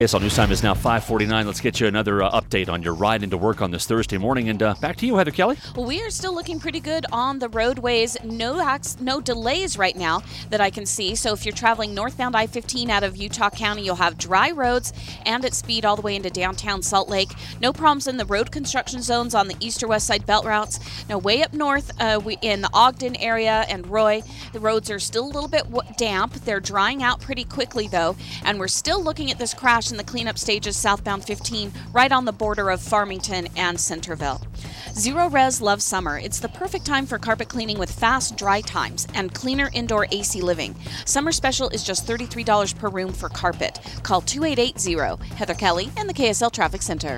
KSL News Time is now 5:49. Let's get you another update on your ride into work on this Thursday morning. And back to you, Heather Kelly. Well, we are still looking pretty good on the roadways. No delays right now that I can see. So if you're traveling northbound I-15 out of Utah County, you'll have dry roads and at speed all the way into downtown Salt Lake. No problems in the road construction zones on the east or west side belt routes. Now, way up north in the Ogden area and Roy, the roads are still a little bit damp. They're drying out pretty quickly, though. And we're still looking at this crash in the cleanup stages southbound 15 right on the border of Farmington and Centerville. Zero Res loves summer. It's the perfect time for carpet cleaning with fast dry times and cleaner indoor AC living. Summer special is just $33 per room for carpet. Call 2880. Heather Kelly and the KSL Traffic Center.